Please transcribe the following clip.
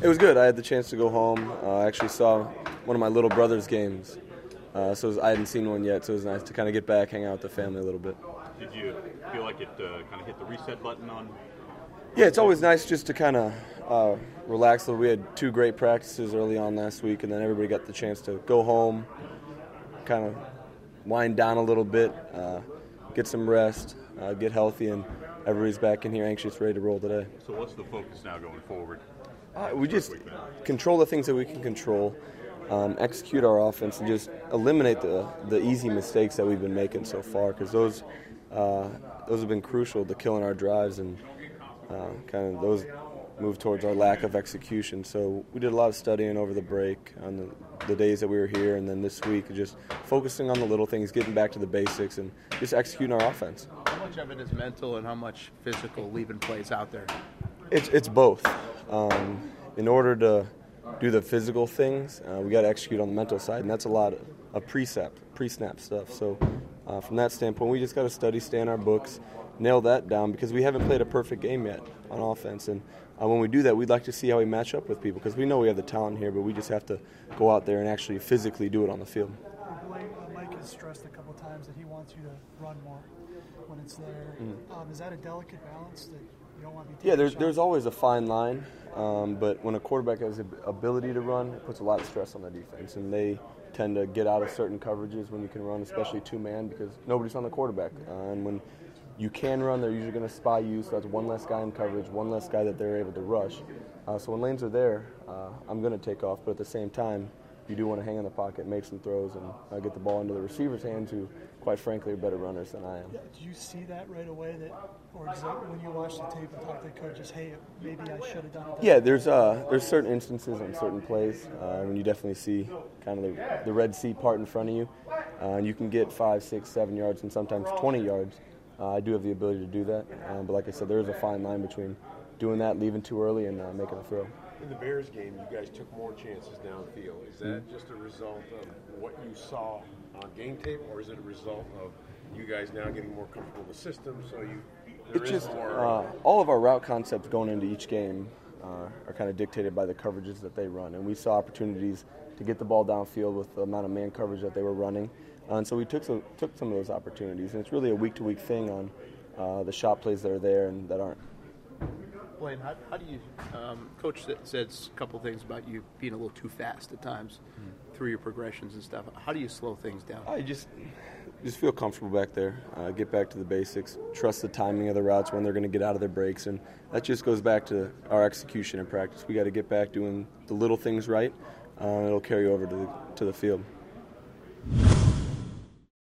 It was good. I had the chance to go home. I actually saw one of my little brother's games, I hadn't seen one yet, so it was nice to kind of get back, hang out with the family a little bit. Did you feel like it kind of hit the reset button on? Yeah, it's always nice just to kind of relax. We had 2 great practices early on last week, and then everybody got the chance to go home, kind of wind down a little bit, get some rest, get healthy, and everybody's back in here anxious, ready to roll today. So what's the focus now going forward? We just control the things that we can control, execute our offense, and just eliminate the easy mistakes that we've been making so far, because those have been crucial to killing our drives, and kind of those move towards our lack of execution. So we did a lot of studying over the break on the days that we were here, and then this week just focusing on the little things, getting back to the basics, and just executing our offense. How much of it is mental and how much physical leaving plays out there? It's both. In order to do the physical things, we got to execute on the mental side, and that's a lot of pre-snap stuff. So from that standpoint, we just got to study, stay in our books, nail that down, because we haven't played a perfect game yet on offense. And when we do that, we'd like to see how we match up with people, because we know we have the talent here, but we just have to go out there and actually physically do it on the field. Mike has stressed a couple times that he wants you to run more when it's there. Is that a delicate balance that you don't want to be taking? Yeah, there's always a fine line, but when a quarterback has the ability to run, it puts a lot of stress on the defense, and they tend to get out of certain coverages when you can run, especially 2-man, because nobody's on the quarterback. And when you can run, they're usually going to spy you, so that's one less guy in coverage, one less guy that they're able to rush. So when lanes are there, I'm going to take off, but at the same time, you do want to hang in the pocket, make some throws, and get the ball into the receiver's hands, who, quite frankly, are better runners than I am. Yeah, do you see that right away, or is that when you watch the tape and talk to the coaches, hey, maybe I should have done it? Yeah, there's certain instances on certain plays when you definitely see kind of the Red Sea part in front of you, and you can get 5, 6, 7 yards, and sometimes 20 yards. I do have the ability to do that, but like I said, there is a fine line between doing that, leaving too early, and making a throw. In the Bears game, you guys took more chances downfield. Is that just a result of what you saw on game tape, or is it a result of you guys now getting more comfortable in the system? So it's just all of our route concepts going into each game are kind of dictated by the coverages that they run, and we saw opportunities to get the ball downfield with the amount of man coverage that they were running, and so we took some of those opportunities. And it's really a week-to-week thing on the shot plays that are there and that aren't. Blaine, how do you Coach said a couple things about you being a little too fast at times through your progressions and stuff. How do you slow things down? I just feel comfortable back there, get back to the basics, trust the timing of the routes when they're going to get out of their breaks, and that just goes back to our execution in practice. We got to get back doing the little things right, and it'll carry over to the field.